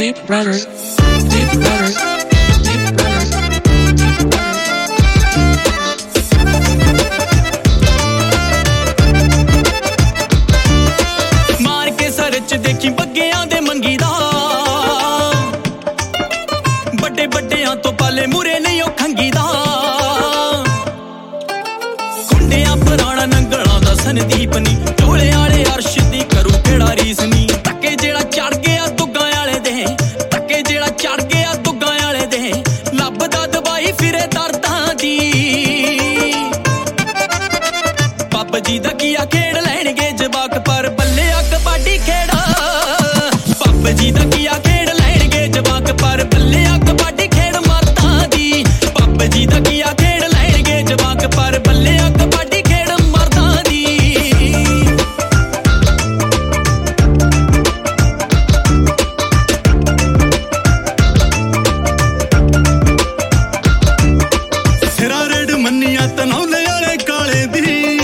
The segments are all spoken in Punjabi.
Deep Runner, Deep Runner, Deep Runner, Deep Runner. ਮਾਰ ਕੇ ਸਰ ਚ ਦੇਖੀ ਬੱਗਿਆਂ ਦੇ ਮੰਗੀ ਦਾ ਵੱਡੇ ਵੱਡਿਆਂ ਤੋਂ ਪਾਲੇ ਮੂਰੇ ਨਹੀਂ ਉਹ ਖੰਗੀ ਦਾ ਖੁੰਡਿਆਂ ਪੁਰਾਣਾ ਨੰਗਲਾਂ ਦਾ ਸੰਦੀਪ ਨੀ ਢੋਲੇ ਵਾਲੇ ਅਰਸ਼ ਦੀ ਕਰੂ ਕਿਹੜਾ ਰੀਸ ਨੀ ਤੱਕੇ ਜਿਹੜਾ ਚੜ ਗਿਆ ਦੁੱਗਾਂ ਵਾਲੇ ਦੇ ਤੱਕੇ ਜਿਹੜਾ ਚੜ ਗਿਆ ਦੁੱਗਾਂ ਵਾਲੇ ਦੇ ਲੱਭਦਾ ਦਵਾਈ ਫਿਰੇ ਦਰਦਾਂ ਦੀ ਪੱਬ ਜੀ ਦਾ ਕੀਆ ਖੇਡ ਲੈਣਗੇ ਜਵਾਕ ਪਰ ਬੱਲਿਆ ਕਬੱਡੀ ਖੇੜਾ ਪੱਬ ਜੀ ਦਾ ਕੀਆ ਖੇਡ ਲੈਣਗੇ ਜਵਾਕ ਪਰ ਬੱਲਿਆ ਕਬੱਡੀ ਖੇਡ ਮਰਦਾਂ ਦੀ ਪੱਬ ਜੀ ਦਾ ਕੀਆ ਖੇਡ ਲੈਣਗੇ ਜਵਾਕ ਪਰ ਬੱਲਿਆ ਕਬੱਡੀ ਖੇਡ ਮਰਦਾਂ ਦੀ ਸਿਰਾ ਰੇਡ ਮੰਨੀਆਂ ਤਨੌਲੇ ਵਾਲੇ ਕਾਲੇ ਦੀ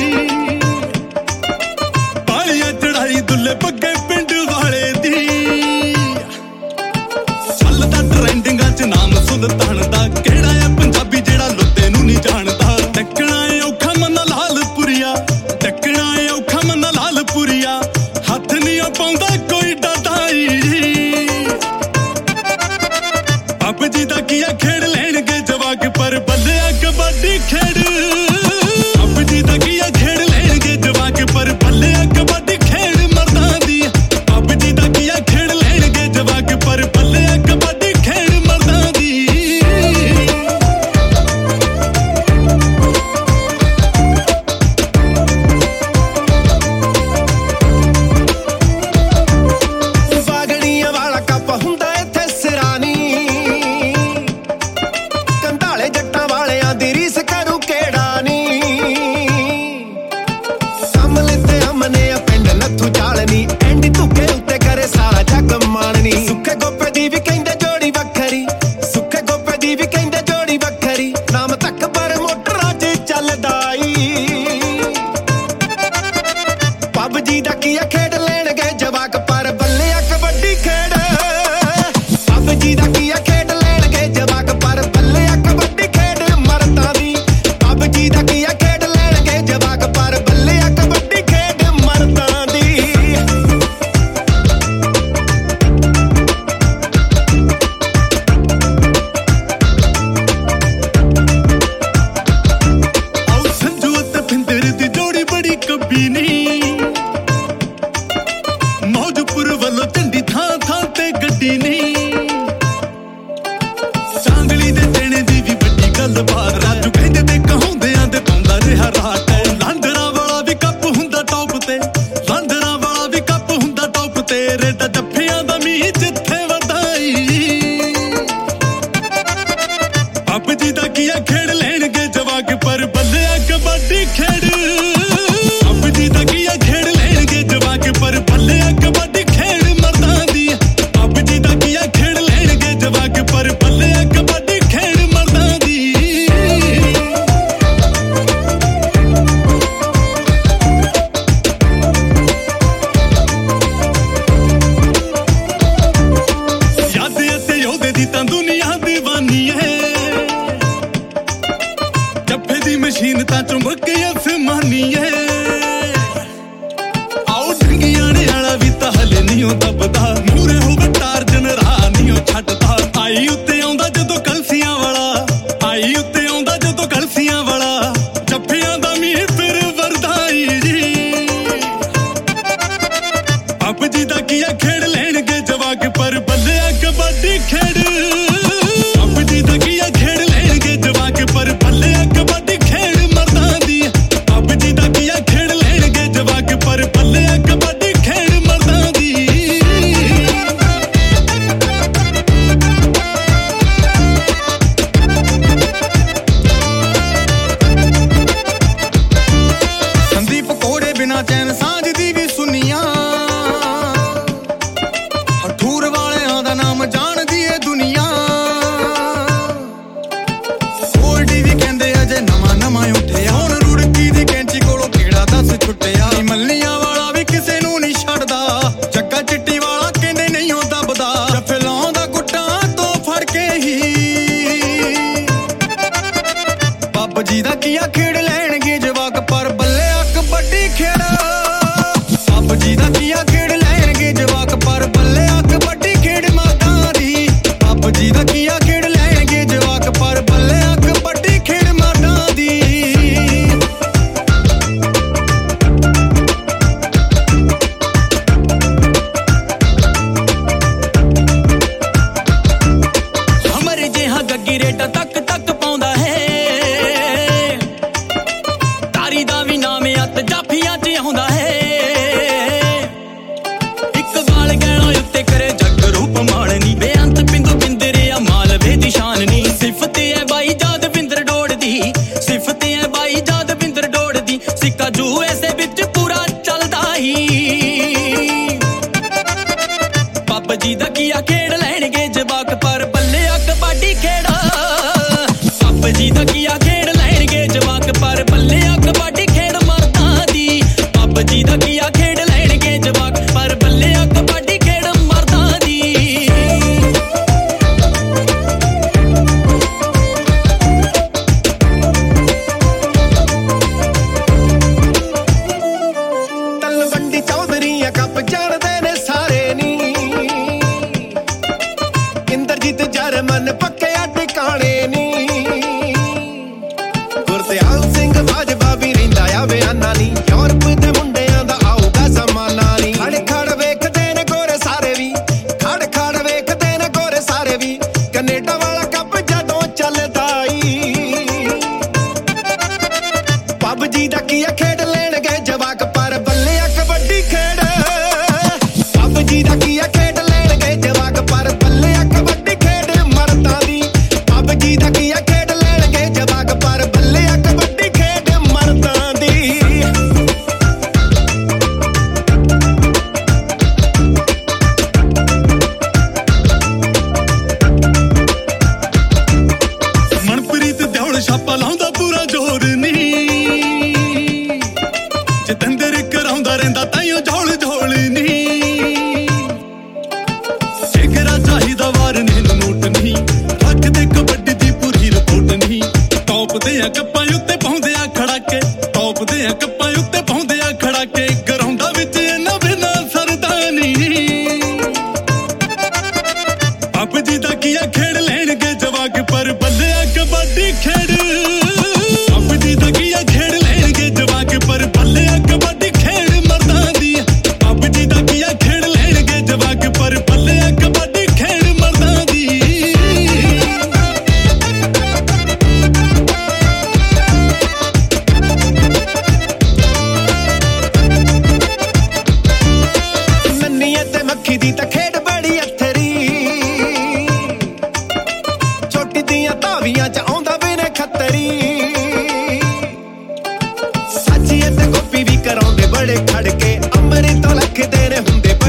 ਪਾਲੀਆਂ ਚੜਾਈ ਦੁੱਲੇ ਪੱਗੇ ਪਿੰਡ ਵਾਲੇ ਦੀ ਚੱਲਦਾ ਟ੍ਰੈਂਡਿੰਗਾਂ ਚ ਨਾਮ ਸੁਲਤਾਨ ਦਾ ਕਿਹੜਾ ਆ ਪੰਜਾਬੀ ਜਿਹੜਾ ਲੁੱਤੇ ਨੂੰ ਨਹੀਂ ਜਾਣਦਾ ਟੱਕਣਾ ਔਖਾ ਮਨ ਲਾਲਪੁਰੀਆ ਟੱਕਣਾ ਔਖਾ ਮਨ ਲਾਲਪੁਰੀਆ ਹੱਥ ਨਹੀਂ ਪਾਉਂਦਾ ਕੋਈ ਡਾਢਾਈ ਪੱਬ ਜੀ ਦਾ ਕੀਆ ਖੇਡ ਲੈਣਗੇ ਜਵਾਕ ਪਰ ਬੱਲਿਆ ਕਬੱਡੀ ਖੇਡ ਪੱਬ ਜੀ ਦਾ ਕੀਆ ਖੇਡ ਲੈਣਗੇ ਜਵਾਕ ਪਰ ਬੱਲਿਆ ਕਬੱਡੀ ਖੇਡ ਮਰਦਾਂ ਦੀ ਪੱਬ ਜੀ ਦਾ ਕੀਆ ਖੇਡ ਲੈਣਗੇ ਜਵਾਕ ਪਰ ਬੱਲਿਆ ਕਬੱਡੀ ਖੇਡ ਮਰਦਾਂ ਦੀ ਬਾਗੜੀਆਂ ਵਾਲਾ ਕੱਪ ਹੁੰਦਾ ਇੱਥੇ ਸਿਰਾਨੀ ਕੰਧਾਲੇ ਜੱਟਾਂ ਵਾਲਿਆਂ ਦੀ ਰੀਸ ਕਰੂ ਕਿਹੜਾ ਨੀ ਸਾਹਮਣੇ ਤੇ ਅਮਨੇ ਆ ਪਿੰਡ ਨੱਥੂ ਚਾਲਨੀ ਐਂਡੀ ਧੁੱਕੇ ਉੱਤੇ ਕਰੇ ਸਾਰਾ ਜੱਗ ਮਾਣਨੀ ਸੁੱਖੇ ਗੋਪੇ ਦੀ ਵੀ ਕਹਿੰਦੇ ਜੋੜੀ ਵੱਖਰੀ ਸੁੱਖੇ ਗੋਪੇ ਦੀ ਵੀ ਕਹਿੰਦੇ ਜੋੜੀ ਵੱਖਰੀ ਨਾਮ ਤੱਕ ਪਰ ਮੋਟਰਾਂ 'ਚ ਚੱਲਦਾ ਈ ਪੱਬ ਜੀ ਦਾ ਕੀਆ ਖੇਡ ਲੈਣਗੇ ਜਵਾਕ ਪਰ ਬੱਲਿਆ ਕਬੱਡੀ ਖੇਡ ਪੱਬ ਜੀ ਦਾ ਕੀਆ ਖੇਡ ਲੈਣਗੇ ਜਵਾਕ ਪਰ ਬੱਲਿਆ ਕਬੱਡੀ ਖੇਡ ਮਰਦਾਂ ਦੀ ਪੱਬ ਜੀ ਦਾ ਕੀਆ ਖੇਡ ਲੈਣਗੇ ਜਵਾਕ ਪਰ ਬੱਲਿਆ ਕਬੱਡੀ ਖੇਡ ਮਰਦਾਂ ਦੀ ਆਉ ਸੰਜੂ ਅਤੇ ਫਿੰਦਰ ਦੀ ਜੋੜੀ ਬੜੀ ਕੱਬੀ ਨੀ ਮੌਜਪੁਰ ਵੱਲੋਂ ਝੰਡੀ ਥਾਂ ਥਾਂ ਤੇ ਗੱਡੀ ਨੀ ਚਾਂਦਲੀ ਦੇ ਟੇਣੇ ਦੀ ਵੀ ਵੱਡੀ ਗੱਲਬਾਤ ਰਾਜੂ ਕਹਿੰਦੇ ਤੇ ਕਹਾਉਂਦਿਆਂ ਦੇ ਪਾਉਂਦਾ ਰਿਹਾ ਰਾਤ ਲਾਂਡਰਾ ਵਾਲਾ ਵੀ ਕੱਪ ਹੁੰਦਾ ਟੌਪ ਤੇ ਲਾਂਡਰਾ ਵਾਲਾ ਵੀ ਕੱਪ ਹੁੰਦਾ ਟੌਪ ਤੇ ਰੇਡਾ ਜੱਫਿਆਂ ਦਾ ਮੀਂਹ ਜਿੱਥੇ ਵਧਾਈ ਪੱਬ ਜੀ ਦਾ ਕੀਆ ਖੇਡ ਲੈਣਗੇ ਜਵਾਕ ਪਰ ਬੱਲਿਆ ਕਬੱਡੀ ਖੇਡ ਪੱਬ ਜੀ ਦਾ ਕੀਆ ਖੇਡ ਲੈਣਗੇ ਜਵਾਕ ਪਰ ਬੱਲਿਆ ਕਬੱਡੀ ਖੇਡ ਮਰਦਾਂ ਦੀ ਪੱਬ ਜੀ ਦਾ ਕੀਆ ਖੇਡ ਲੈਣਗੇ ਜਵਾਕ ਪਰ ਬੱਲਿਆ ਕਬੱਡੀ ਖੇਡ ਮਰਦਾਂ ਦੀ ਯਾਦ ਅਤੇ ਯੋਧੇ ਦੀ ਤਾਂ ਦੁਨੀਆ ਦੀਵਾਨੀ ਹੈ ਜੱਫੇ ਦੀ ਮਸ਼ੀਨ ਤਾਂ ਚੁੰਬਕ ਅਸਮਾਨੀ ਹੈ ਆਉ ਢੰਗਿਆਣੇ ਵਾਲਾ ਵੀ ਤਾਂ ਹਲੇ ਨਹੀਂ ਉਹ ਦੱਬਦਾ ਮੂਰੇ ਹੋਵੇ ਟਾਰਜਨ ਰਾਹ ਨਹੀਂ ਉਹ ਛੱਡਦਾ ਆਈ ਉੱਤੇ ਆਉਂਦਾ ਜਦੋਂ ਕਲਸੀਆਂ ਵਾਲਾ ਆਈ ਉੱਤੇ ਆਉਂਦਾ ਜਦੋਂ ਕਲਸੀਆਂ ਵਾਲਾ ਜੱਫਿਆਂ ਦਾ ਮੀਂਹ ਫਿਰ ਵਰਦਾਈ ਜੀ ਪੱਬ ਜੀ ਦਾ ਕੀਆ ਖੇਡ ਲੈਣਗੇ ਜਵਾਕ ਪਰ ਬੱਲਿਆ ਕਬੱਡੀ ਖੇਡ ਪੱਬ ਜੀ ਦਾ ਕੀਆ ਖੇਡ ਲੈਣਗੇ ਜਵਾਕ ਪਰ ਬੱਲਿਆ ਕਬੱਡੀ ਖੇਡ ਮਰਦਾਂ ਦੀ ਪੱਬ ਜੀ ਦਾ ਕੀਆ ਖੇਡ ਲੈਣਗੇ ਜਵਾਕ ਪਰ ਬੱਲਿਆ ਕਬੱਡੀ ਖੇਡ ਮਰਦਾਂ ਦੀ ਸੰਦੀਪ ਕੋੜੇ ਬਿਨਾ ਚੈਨ ਸਾਂਝ ਦੀ ਵੀ ਸੁਨੀਆਂ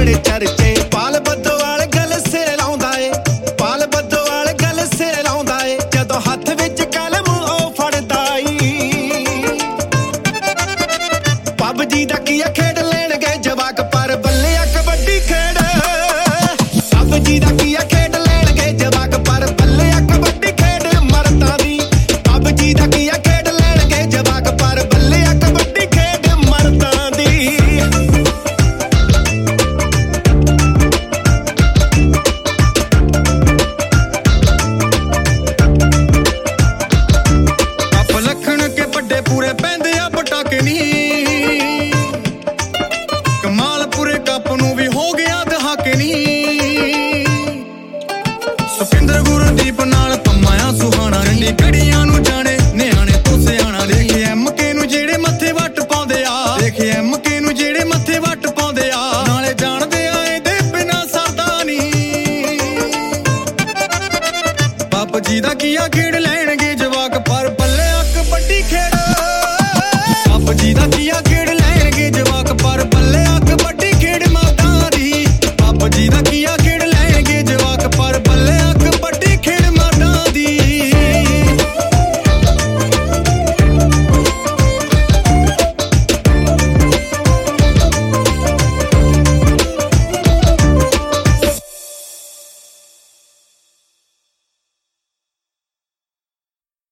ਬੜੇ ਚਰਚੇ